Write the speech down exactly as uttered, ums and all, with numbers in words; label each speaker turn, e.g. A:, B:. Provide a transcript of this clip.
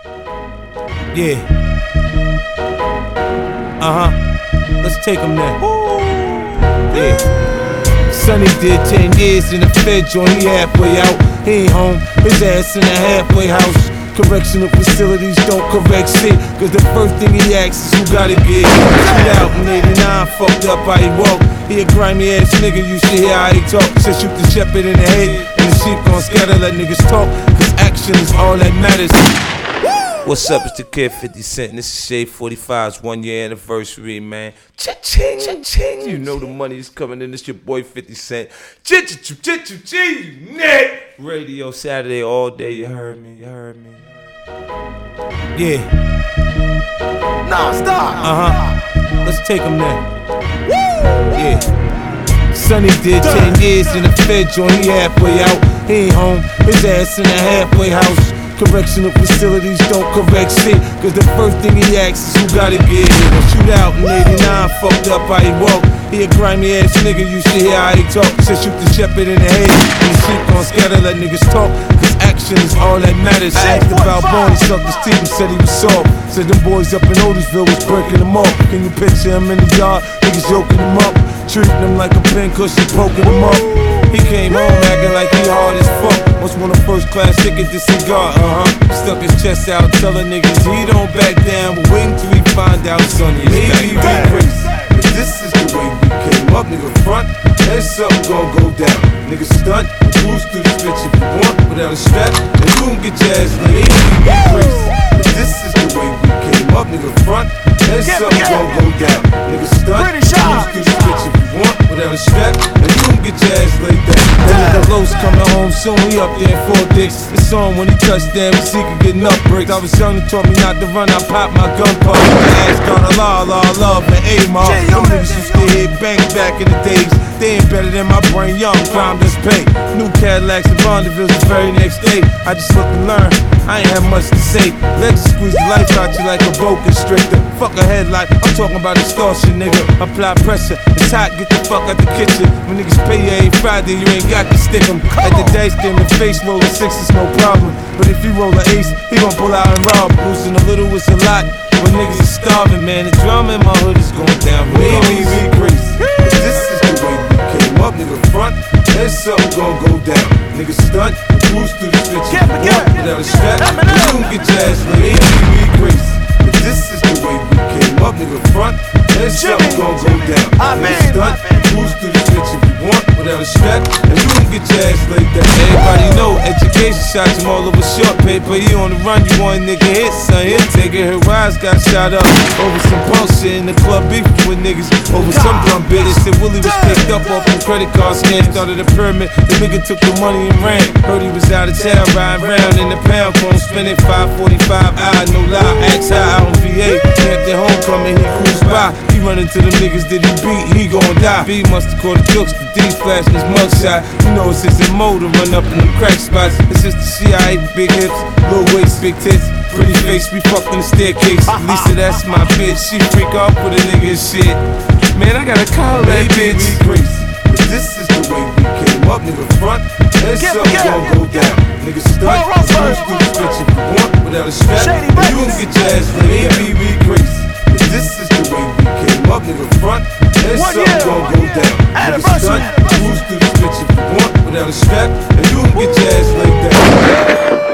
A: Yeah. Uh-huh. Let's take him there. Yeah. Sonny did ten years in the Fed joint, he halfway out. He ain't home, his ass in a halfway house. Correctional facilities don't correct shit, cause the first thing he asks is who gotta get hit out in eighty-nine, fucked up how he walk. He a grimy ass nigga, you should hear how he talk. Said shoot the shepherd in the head, and the sheep gon' scatter, let niggas talk, cause action is all that matters. What's up, it's the Kid fifty Cent, this is Shade forty-five's one year anniversary, man. Cha-ching, cha-ching, you know the money is coming in, it's your boy fifty Cent. Ch-ch-ch-ch-ch-ch, net radio Saturday all day, you heard me, you heard me. Yeah.
B: Nah, stop.
A: Uh-huh. Let's take him there. Yeah. Sonny did ten years in the Fed joint, he halfway out. He ain't home, his ass in a halfway house. Correctional facilities don't correct shit, cause the first thing he asks is who gotta get hit. Shoot out in eighty-nine, fucked up how he walk. He a grimy ass nigga, you should hear how he talk. Said shoot the shepherd in the head, and the sheep gon' scatter, let niggas talk, cause action is all that matters. Asked about Born, he sucked his teeth and said he was soft. Said them boys up in Otisville was breaking them off. Can you picture him in the yard, niggas yoking him up, treating him like a pin cushion, poking him up. He came home acting like he hard as fuck. Must want a first class ticket to cigar, uh-huh. Stuck his chest out telling niggas he don't back down, but wait until he find out Sonny is maybe we crazy. But this is the way we came up, nigga front, and something gon' go down. Nigga stunt, cruise through this bitch if you want, without a strap, and you gon' get your ass laid. Maybe we crazy. But this is the way we came up, nigga front, and something gon' go down. Nigga stunt, cruise through this bitch if you want, without a strap, and you gon' get your ass laid down. The Los coming home soon, he up there in four dicks. It's on when he touched down, cause he could get enough breaks. I was young, he taught me not to run, I popped my gun pump. I asked God Allah, Allah, love, and A-Mar. Them niggas used to hit bang back in the days. They ain't better than my brain, young, crime just pay. New Cadillacs and Vondervilles the very next day. I just looked and learned, I ain't have much to say. Let you squeeze the life out you like a boa constrictor. Fuck a headlight, I'm talking about extortion, nigga. Apply pressure, it's hot, get the fuck out the kitchen. When niggas pay you every Friday, you ain't got to stick 'em. At the dice game, the face roll a six is no problem. But if he roll an ace, he gon' pull out and rob. Losing a little is a lot, when niggas is starving, man. The drama in my hood is going down. Maybe we crazy, but this is the way we came up, nigga front, and something gon' go down. Nigga stunt, cruise through this bitch if you want, without a strap, and you gon' get your ass laid. Maybe we crazy, but this is the way we came up, nigga front, and something gon' go down. Nigga stunt, cruise through this bitch if you want, without a strap, and you gon' get your ass laid down. Everybody know, education shots him all over short paper. He on the run, you want a nigga hit, son. He'll take it. Her rise got shot up over some bullshit in the club, beefing with niggas over some dumb bitch. Said Willie was picked up off the credit card scam, started a pyramid. The nigga took the money and ran. Heard he was out of town, riding round in the pound phone, spending five forty-five. I no lie, ask how out on V A. Camped at homecoming, he cruised by. He run into the niggas that he beat, he gon' die. B must have caught the jokes, the D's flashing his mugshot. You know it's his M O to run up in them crack spots. It's just the C I A, big hips, little waist, big tits, pretty face. We fucked in the staircase. Lisa, that's my bitch. She freak off with a nigga and shit. Man, I gotta call that bitch. We crazy, but this is the way we came up, nigga front, and something gon' go down. Nigga stunt, cruise through this bitch if you want, without a strap, and you gon' get your ass laid. Maybe we crazy, but this is the way we came up, nigga front, and something gon' go down. Nigga stunt, cruise through this bitch if you want, without a strap, and you gon' get your ass laid down.